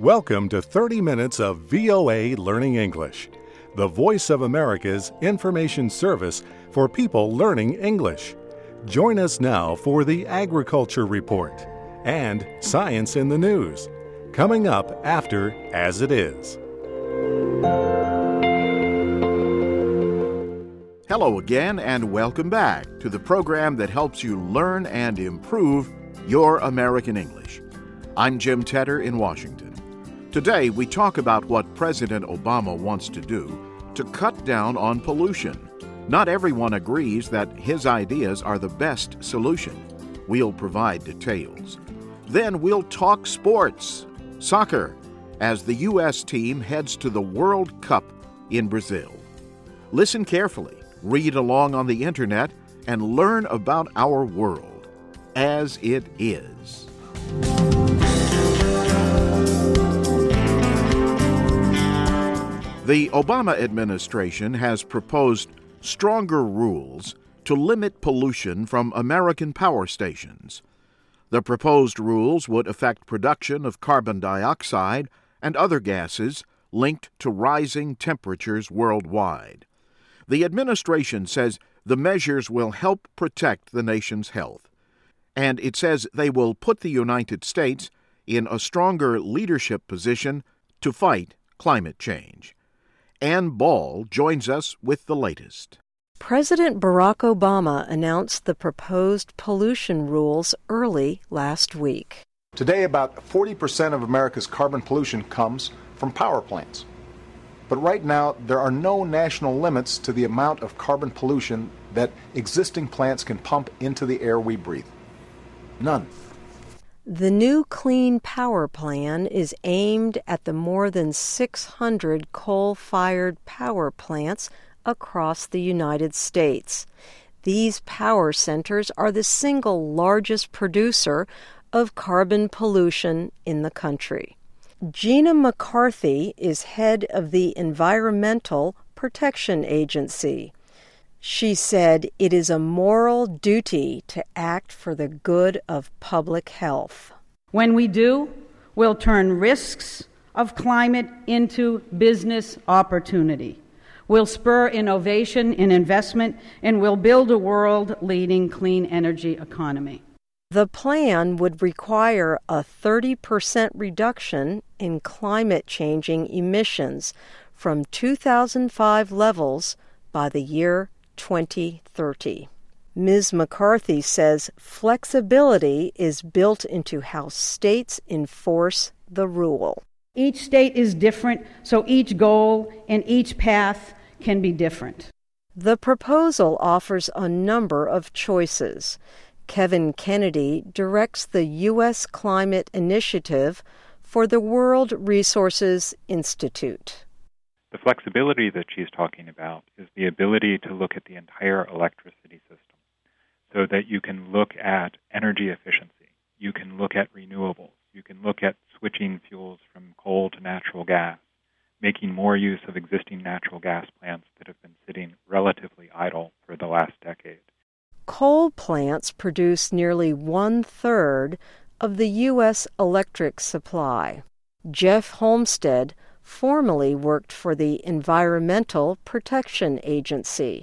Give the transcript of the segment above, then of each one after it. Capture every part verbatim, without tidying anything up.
Welcome to thirty minutes of V O A Learning English, the voice of America's information service for people learning English. Join us now for the Agriculture Report and Science in the News, coming up after As It Is. Hello again and welcome back to the program that helps you learn and improve your American English. I'm Jim Tedder in Washington. Today we talk about what President Obama wants to do to cut down on pollution. Not everyone agrees that his ideas are the best solution. We'll provide details. Then we'll talk sports, soccer, as the U S team heads to the World Cup in Brazil. Listen carefully, read along on the internet, and learn about our world as it is. The Obama administration has proposed stronger rules to limit pollution from American power stations. The proposed rules would affect production of carbon dioxide and other gases linked to rising temperatures worldwide. The administration says the measures will help protect the nation's health, and it says they will put the United States in a stronger leadership position to fight climate change. Ann Ball joins us with the latest. President Barack Obama announced the proposed pollution rules early last week. Today, about forty percent of America's carbon pollution comes from power plants. But right now, there are no national limits to the amount of carbon pollution that existing plants can pump into the air we breathe. None. The new Clean Power Plan is aimed at the more than six hundred coal-fired power plants across the United States. These power centers are the single largest producer of carbon pollution in the country. Gina McCarthy is head of the Environmental Protection Agency. She said it is a moral duty to act for the good of public health. When we do, we'll turn risks of climate into business opportunity. We'll spur innovation and investment, and we'll build a world-leading clean energy economy. The plan would require a thirty percent reduction in climate-changing emissions from two thousand five levels by the year twenty thirty. Miz McCarthy says flexibility is built into how states enforce the rule. Each state is different, so each goal and each path can be different. The proposal offers a number of choices. Kevin Kennedy directs the U S Climate Initiative for the World Resources Institute. The flexibility that she's talking about is the ability to look at the entire electricity system so that you can look at energy efficiency, you can look at renewables, you can look at switching fuels from coal to natural gas, making more use of existing natural gas plants that have been sitting relatively idle for the last decade. Coal plants produce nearly one-third of the U S electric supply. Jeff Homestead formerly worked for the Environmental Protection Agency.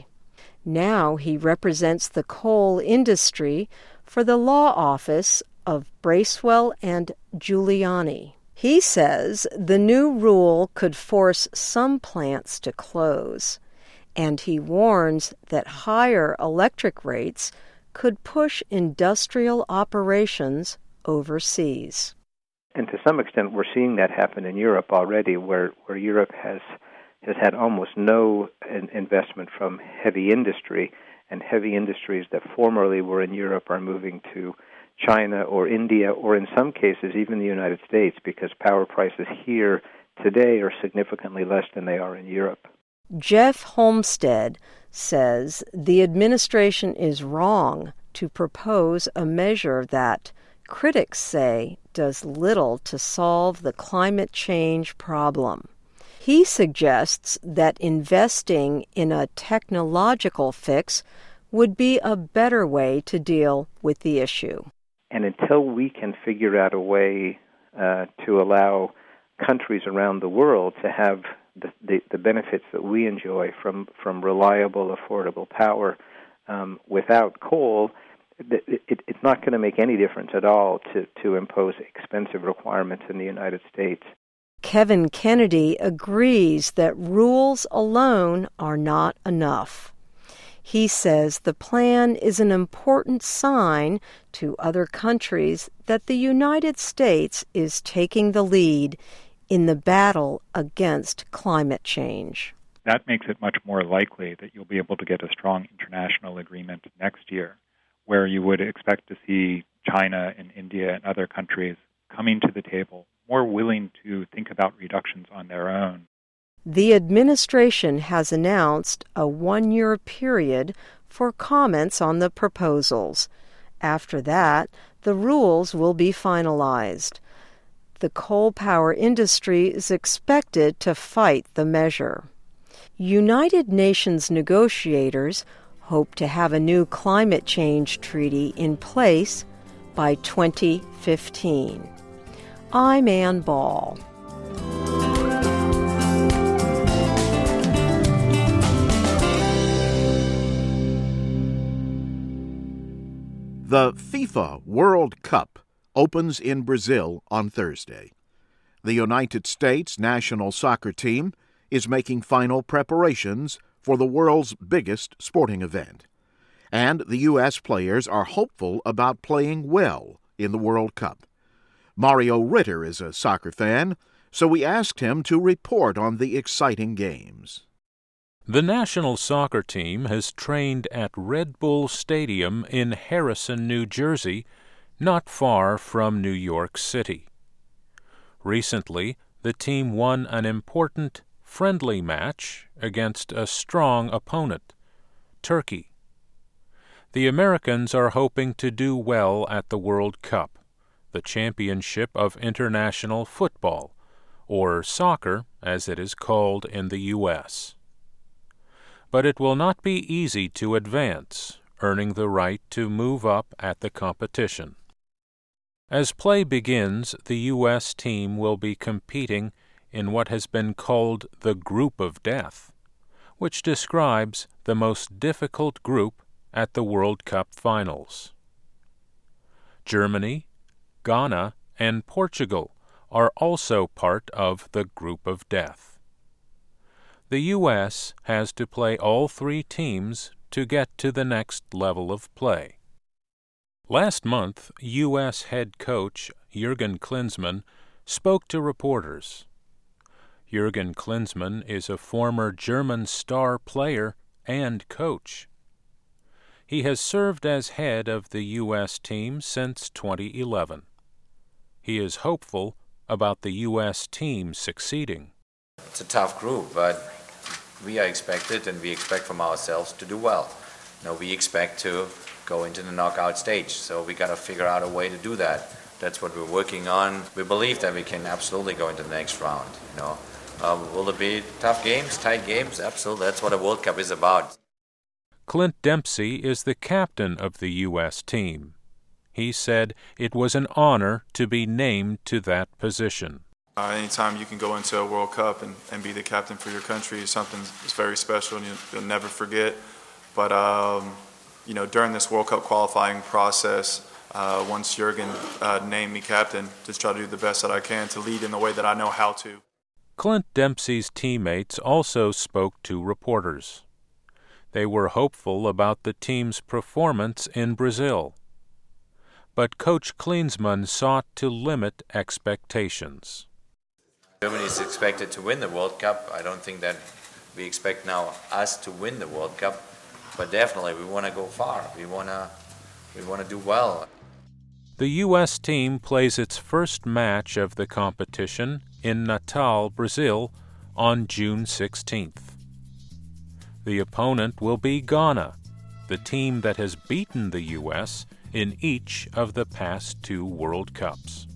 Now he represents the coal industry for the law office of Bracewell and Giuliani. He says the new rule could force some plants to close, and he warns that higher electric rates could push industrial operations overseas. And to some extent, we're seeing that happen in Europe already, where, where Europe has has had almost no in, investment from heavy industry, and heavy industries that formerly were in Europe are moving to China or India, or in some cases even the United States, because power prices here today are significantly less than they are in Europe. Jeff Homestead says the administration is wrong to propose a measure that critics say does little to solve the climate change problem. He suggests that investing in a technological fix would be a better way to deal with the issue. And until we can figure out a way uh, to allow countries around the world to have the, the, the benefits that we enjoy from, from reliable, affordable power um, without coal, it, it, it's not going to make any difference at all to, to impose expensive requirements in the United States. Kevin Kennedy agrees that rules alone are not enough. He says the plan is an important sign to other countries that the United States is taking the lead in the battle against climate change. That makes it much more likely that you'll be able to get a strong international agreement next year, where you would expect to see China and India and other countries coming to the table, more willing to think about reductions on their own. The administration has announced a one-year period for comments on the proposals. After that, the rules will be finalized. The coal power industry is expected to fight the measure. United Nations negotiators hope to have a new climate change treaty in place by twenty fifteen. I'm Ann Ball. The FIFA World Cup opens in Brazil on Thursday. The United States national soccer team is making final preparations for the world's biggest sporting event. And the U S players are hopeful about playing well in the World Cup. Mario Ritter is a soccer fan, so we asked him to report on the exciting games. The national soccer team has trained at Red Bull Stadium in Harrison, New Jersey, not far from New York City. Recently, the team won an important friendly match against a strong opponent, Turkey. The Americans are hoping to do well at the World Cup, the championship of international football, or soccer as it is called in the U S But it will not be easy to advance, earning the right to move up at the competition. As play begins, the U S team will be competing in what has been called the Group of Death, which describes the most difficult group at the World Cup finals. Germany, Ghana, and Portugal are also part of the Group of Death. The U S has to play all three teams to get to the next level of play. Last month, U S head coach Jürgen Klinsmann spoke to reporters. Jürgen Klinsmann is a former German star player and coach. He has served as head of the U S team since twenty eleven. He is hopeful about the U S team succeeding. It's a tough group, but we are expected, and we expect from ourselves, to do well. You know, we expect to go into the knockout stage, so we got to figure out a way to do that. That's what we're working on. We believe that we can absolutely go into the next round. You know, um, will it be tough games, tight games? Absolutely. That's what a World Cup is about. Clint Dempsey is the captain of the U S team. He said it was an honor to be named to that position. Uh, anytime you can go into a World Cup and, and be the captain for your country is something that's very special and you, you'll never forget. But, um, you know, during this World Cup qualifying process, uh, once Jürgen uh, named me captain, just try to do the best that I can to lead in the way that I know how to. Clint Dempsey's teammates also spoke to reporters. They were hopeful about the team's performance in Brazil. But Coach Klinsmann sought to limit expectations. Germany is expected to win the World Cup. I don't think that we expect now us to win the World Cup, but definitely we want to go far. We want to we want to do well. The U S team plays its first match of the competition in Natal, Brazil, on June sixteenth. The opponent will be Ghana, the team that has beaten the U S in each of the past two World Cups.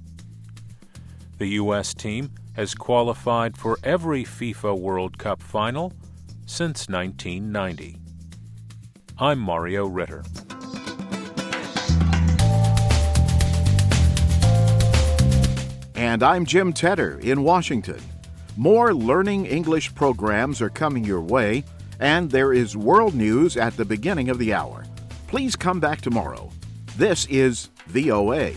The U S team has qualified for every FIFA World Cup final since nineteen ninety. I'm Mario Ritter. And I'm Jim Tedder in Washington. More Learning English programs are coming your way, and there is world news at the beginning of the hour. Please come back tomorrow. This is V O A.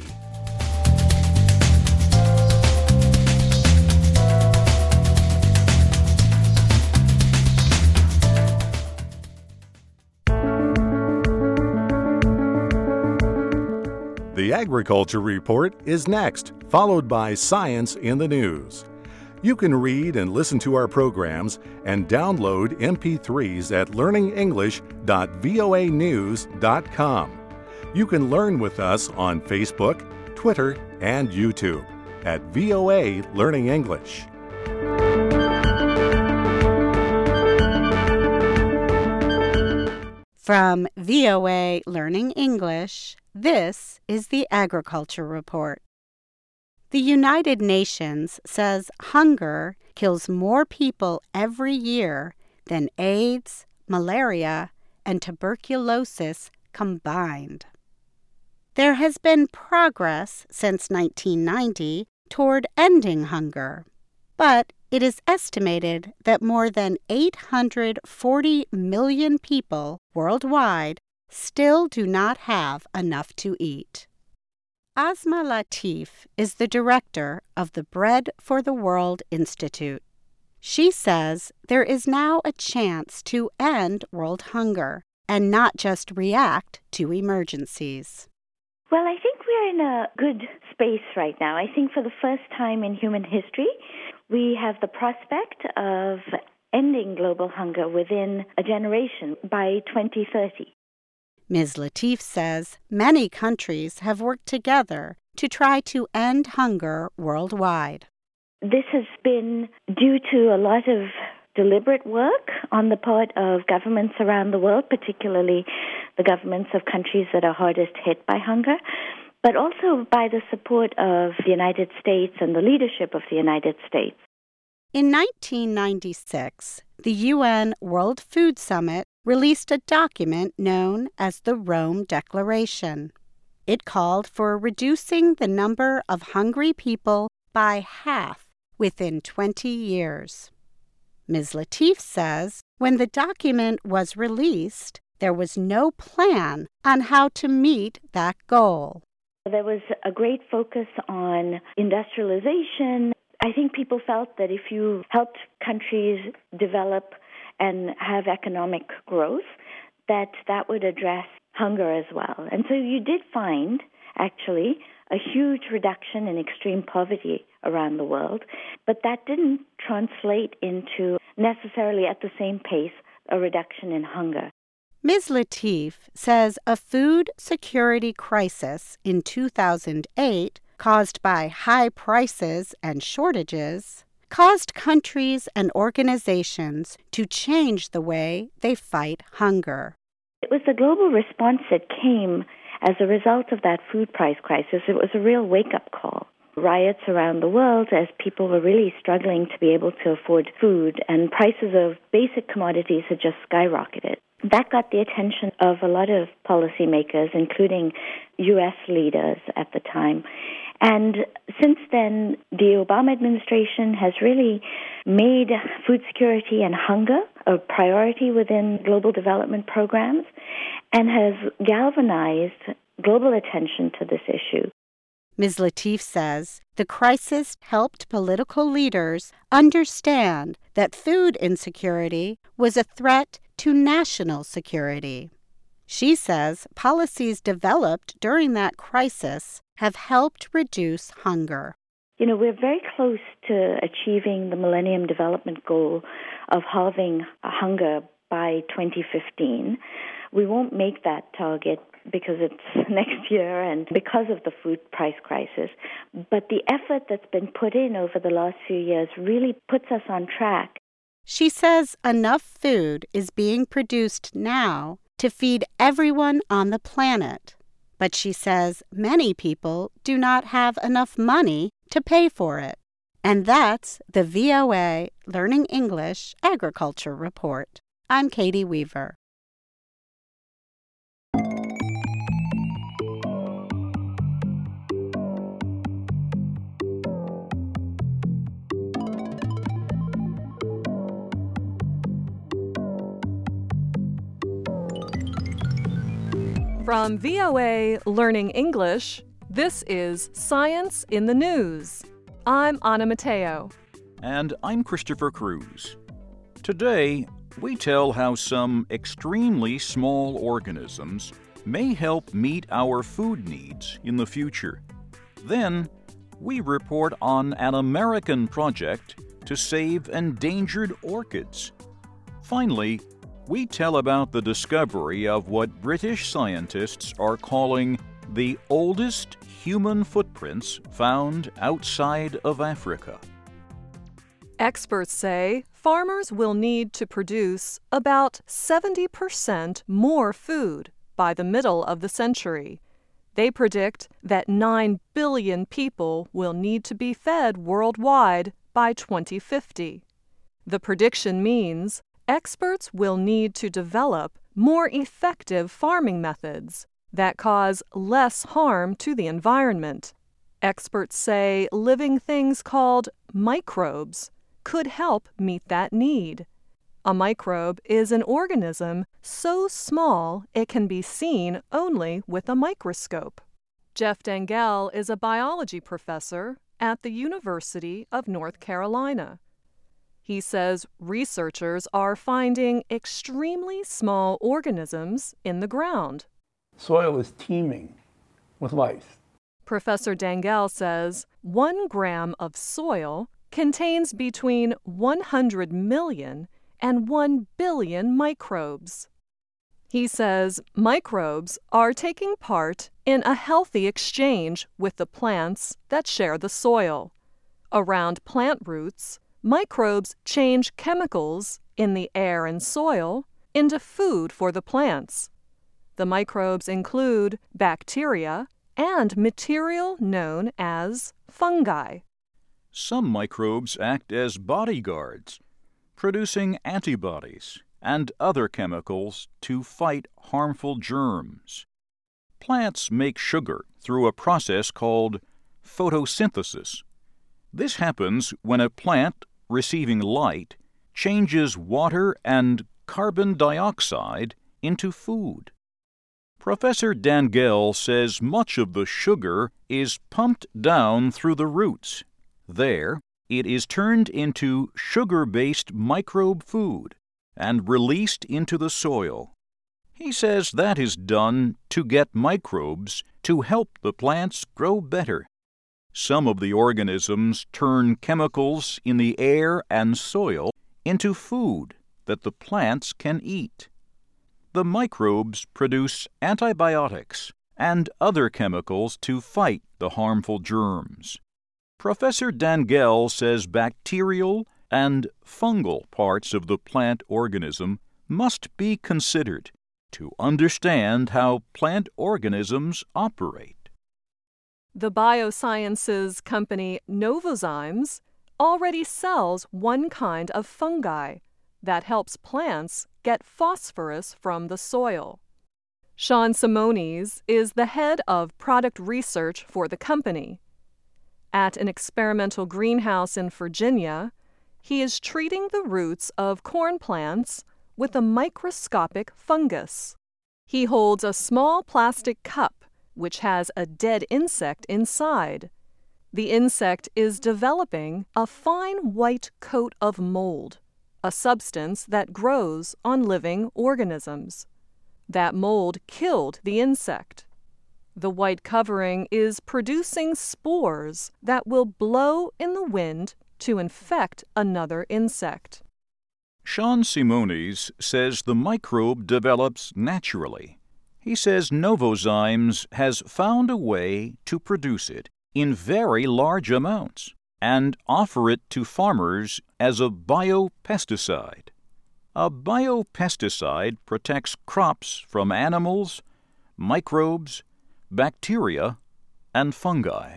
The Agriculture Report is next, followed by Science in the News. You can read and listen to our programs and download M P threes at learning english dot voa news dot com. You can learn with us on Facebook, Twitter, and YouTube at V O A Learning English. From V O A Learning English, this is the Agriculture Report. The United Nations says hunger kills more people every year than AIDS, malaria, and tuberculosis combined. There has been progress since nineteen ninety toward ending hunger, but it is estimated that more than eight hundred forty million people worldwide still do not have enough to eat. Asma Latif is the director of the Bread for the World Institute. She says there is now a chance to end world hunger and not just react to emergencies. Well, I think we're in a good space right now. I think for the first time in human history, we have the prospect of ending global hunger within a generation by twenty thirty. Miz Latif says many countries have worked together to try to end hunger worldwide. This has been due to a lot of deliberate work on the part of governments around the world, particularly the governments of countries that are hardest hit by hunger, but also by the support of the United States and the leadership of the United States. In nineteen ninety-six, the U N World Food Summit released a document known as the Rome Declaration. It called for reducing the number of hungry people by half within twenty years. Miz Latif says when the document was released, there was no plan on how to meet that goal. There was a great focus on industrialization. I think people felt that if you helped countries develop and have economic growth, that that would address hunger as well. And so you did find, actually, a huge reduction in extreme poverty around the world, but that didn't translate into necessarily at the same pace a reduction in hunger. Miz Latif says a food security crisis in two thousand eight, caused by high prices and shortages, caused countries and organizations to change the way they fight hunger. It was the global response that came as a result of that food price crisis. It was a real wake-up call. Riots around the world as people were really struggling to be able to afford food, and prices of basic commodities had just skyrocketed. That got the attention of a lot of policymakers, including U S leaders at the time. And since then, the Obama administration has really made food security and hunger a priority within global development programs and has galvanized global attention to this issue. Miz Latif says the crisis helped political leaders understand that food insecurity was a threat to national security. She says policies developed during that crisis have helped reduce hunger. You know, we're very close to achieving the Millennium Development Goal of halving hunger by twenty fifteen. We won't make that target because it's next year and because of the food price crisis. But the effort that's been put in over the last few years really puts us on track. She says enough food is being produced now to feed everyone on the planet. But she says many people do not have enough money to pay for it. And that's the V O A Learning English Agriculture Report. I'm Katie Weaver. From V O A Learning English, this is Science in the News. I'm Anna Mateo. And I'm Christopher Cruz. Today, we tell how some extremely small organisms may help meet our food needs in the future. Then, we report on an American project to save endangered orchids. Finally, we tell about the discovery of what British scientists are calling the oldest human footprints found outside of Africa. Experts say farmers will need to produce about seventy percent more food by the middle of the century. They predict that nine billion people will need to be fed worldwide by twenty fifty. The prediction means experts will need to develop more effective farming methods that cause less harm to the environment. Experts say living things called microbes could help meet that need. A microbe is an organism so small it can be seen only with a microscope. Jeff Dengel is a biology professor at the University of North Carolina. He says researchers are finding extremely small organisms in the ground. Soil is teeming with life. Professor Dengel says one gram of soil contains between one hundred million and one billion microbes. He says microbes are taking part in a healthy exchange with the plants that share the soil. Around plant roots, microbes change chemicals in the air and soil into food for the plants. The microbes include bacteria and material known as fungi. Some microbes act as bodyguards, producing antibodies and other chemicals to fight harmful germs. Plants make sugar through a process called photosynthesis. This happens when a plant receiving light changes water and carbon dioxide into food. Professor Dengel says much of the sugar is pumped down through the roots. There, it is turned into sugar-based microbe food and released into the soil. He says that is done to get microbes to help the plants grow better. Some of the organisms turn chemicals in the air and soil into food that the plants can eat. The microbes produce antibiotics and other chemicals to fight the harmful germs. Professor Dengel says bacterial and fungal parts of the plant organism must be considered to understand how plant organisms operate. The biosciences company Novozymes already sells one kind of fungi that helps plants get phosphorus from the soil. Sean Simones is the head of product research for the company. At an experimental greenhouse in Virginia, he is treating the roots of corn plants with a microscopic fungus. He holds a small plastic cup which has a dead insect inside. The insect is developing a fine white coat of mold, a substance that grows on living organisms. That mold killed the insect. The white covering is producing spores that will blow in the wind to infect another insect. Sean Simones says the microbe develops naturally. He says Novozymes has found a way to produce it in very large amounts and offer it to farmers as a biopesticide. A biopesticide protects crops from animals, microbes, bacteria, and fungi.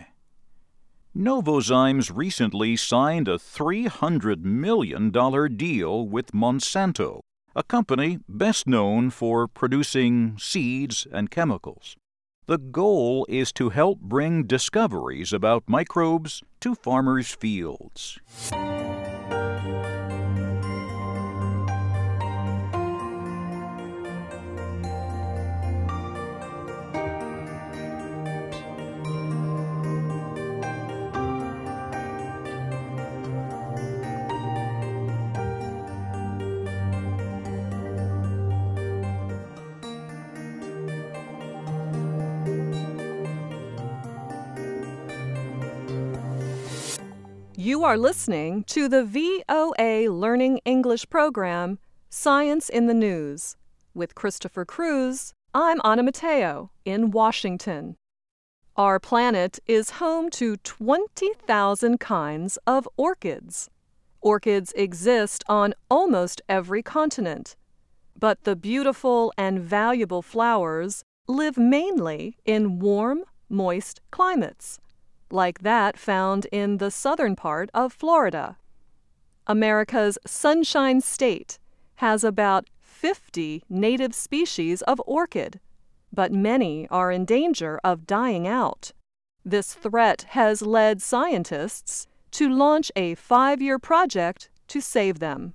Novozymes recently signed a three hundred million dollars deal with Monsanto, a company best known for producing seeds and chemicals. The goal is to help bring discoveries about microbes to farmers' fields. You are listening to the V O A Learning English program, Science in the News. With Christopher Cruz, I'm Anna Mateo in Washington. Our planet is home to twenty thousand kinds of orchids. Orchids exist on almost every continent, but the beautiful and valuable flowers live mainly in warm, moist climates, like that found in the southern part of Florida. America's Sunshine State has about fifty native species of orchid, but many are in danger of dying out. This threat has led scientists to launch a five-year project to save them.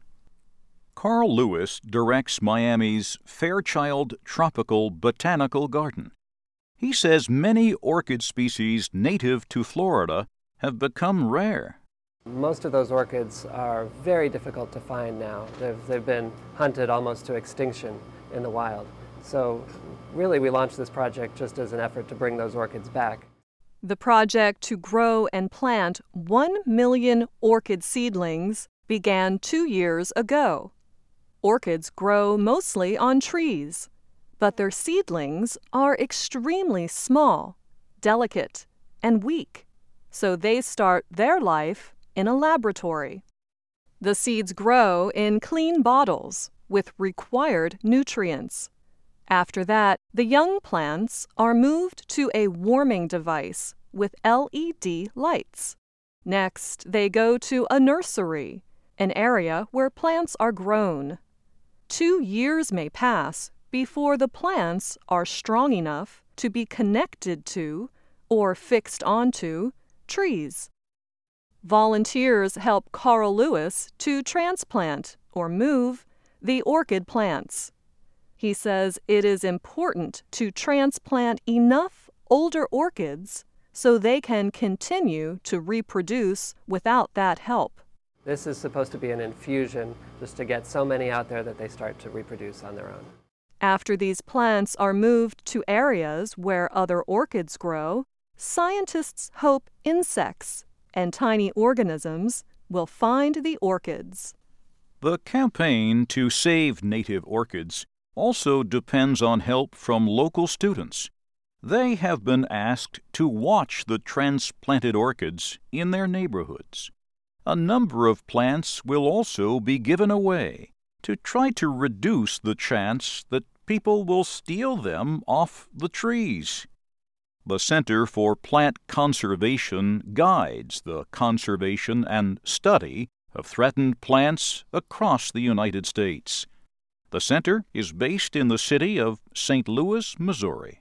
Carl Lewis directs Miami's Fairchild Tropical Botanical Garden. He says many orchid species native to Florida have become rare. Most of those orchids are very difficult to find now. They've, they've been hunted almost to extinction in the wild. So really we launched this project just as an effort to bring those orchids back. The project to grow and plant one million orchid seedlings began two years ago. Orchids grow mostly on trees, but their seedlings are extremely small, delicate, and weak, so they start their life in a laboratory. The seeds grow in clean bottles with required nutrients. After that, the young plants are moved to a warming device with L E D lights. Next, they go to a nursery, an area where plants are grown. Two years may pass before the plants are strong enough to be connected to or fixed onto trees. Volunteers help Carl Lewis to transplant or move the orchid plants. He says it is important to transplant enough older orchids so they can continue to reproduce without that help. This is supposed to be an infusion just to get so many out there that they start to reproduce on their own. After these plants are moved to areas where other orchids grow, scientists hope insects and tiny organisms will find the orchids. The campaign to save native orchids also depends on help from local students. They have been asked to watch the transplanted orchids in their neighborhoods. A number of plants will also be given away to try to reduce the chance that people will steal them off the trees. The Center for Plant Conservation guides the conservation and study of threatened plants across the United States. The center is based in the city of Saint Louis, Missouri.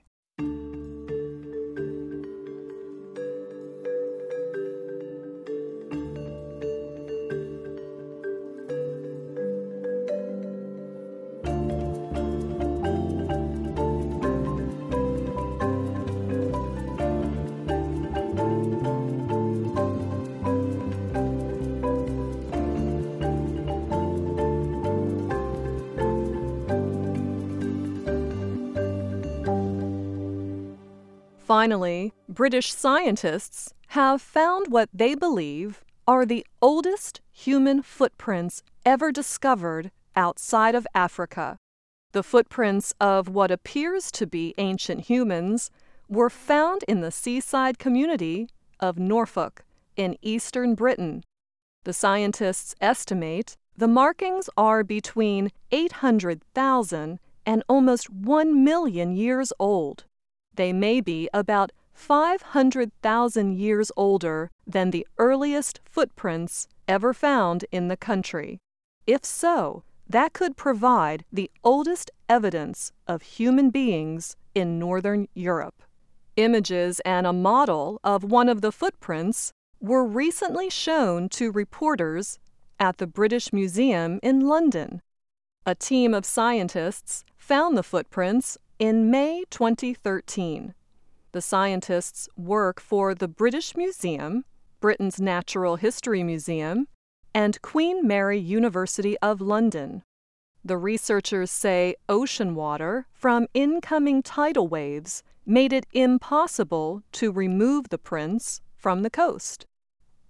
Finally, British scientists have found what they believe are the oldest human footprints ever discovered outside of Africa. The footprints of what appears to be ancient humans were found in the seaside community of Norfolk in eastern Britain. The scientists estimate the markings are between eight hundred thousand and almost one million years old. They may be about five hundred thousand years older than the earliest footprints ever found in the country. If so, that could provide the oldest evidence of human beings in Northern Europe. Images and a model of one of the footprints were recently shown to reporters at the British Museum in London. A team of scientists found the footprints in May twenty thirteen. The scientists work for the British Museum, Britain's Natural History Museum, and Queen Mary University of London. The researchers say ocean water from incoming tidal waves made it impossible to remove the prints from the coast.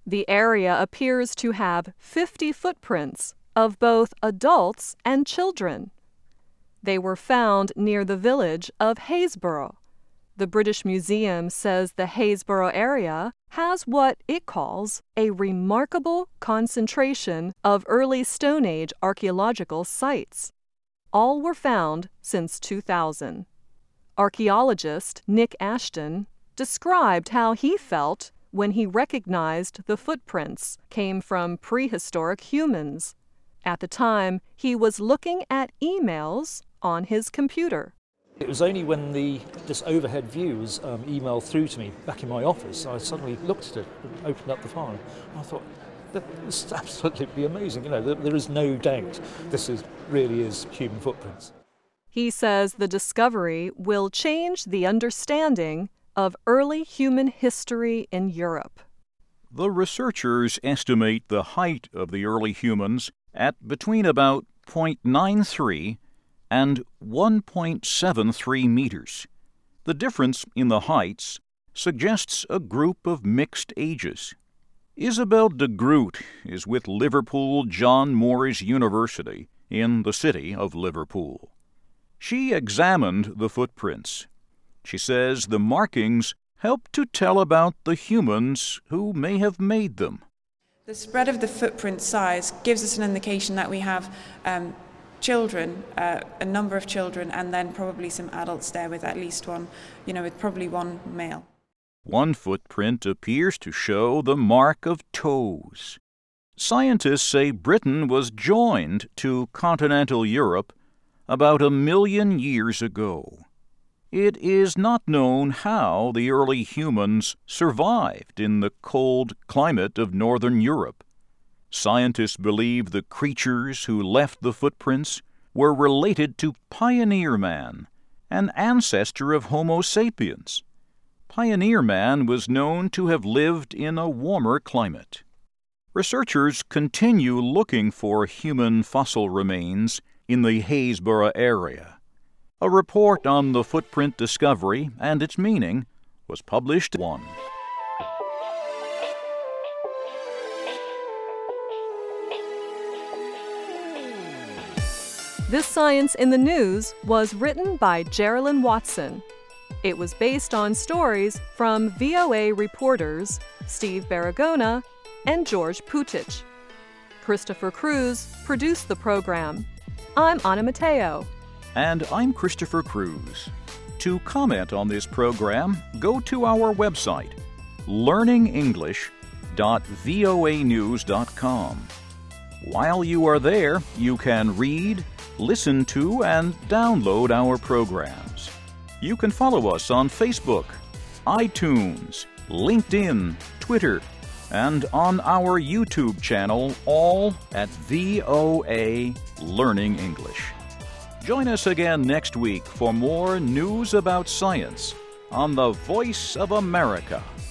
The area appears to have fifty footprints of both adults and children. They were found near the village of Haysboro. The British Museum says the Haysboro area has what it calls a remarkable concentration of early Stone Age archaeological sites. All were found since two thousand. Archaeologist Nick Ashton described how he felt when he recognized the footprints came from prehistoric humans. At the time, he was looking at emails on his computer. It was only when the, this overhead view was um, emailed through to me back in my office, I suddenly looked at it and opened up the file. And I thought, this is absolutely amazing. You know, there, there is no doubt this is, really is human footprints. He says the discovery will change the understanding of early human history in Europe. The researchers estimate the height of the early humans at between about zero point nine three and one point seven three meters. The difference in the heights suggests a group of mixed ages. Isabel de Groot is with Liverpool John Moores University in the city of Liverpool. She examined the footprints. She says the markings help to tell about the humans who may have made them. The spread of the footprint size gives us an indication that we have um, children, uh, a number of children, and then probably some adults there with at least one, you know, with probably one male. One footprint appears to show the mark of toes. Scientists say Britain was joined to continental Europe about a million years ago. It is not known how the early humans survived in the cold climate of northern Europe. Scientists believe the creatures who left the footprints were related to Pioneer Man, an ancestor of Homo sapiens. Pioneer Man was known to have lived in a warmer climate. Researchers continue looking for human fossil remains in the Haysboro area. A report on the footprint discovery and its meaning was published one. This Science in the News was written by Geraldine Watson. It was based on stories from V O A reporters Steve Baragona and George Putich. Christopher Cruz produced the program. I'm Anna Mateo. And I'm Christopher Cruz. To comment on this program, go to our website, learning english dot voa news dot com. While you are there, you can read, listen to, and download our programs. You can follow us on Facebook, iTunes, LinkedIn, Twitter, and on our YouTube channel, all at V O A Learning English. Join us again next week for more news about science on the Voice of America.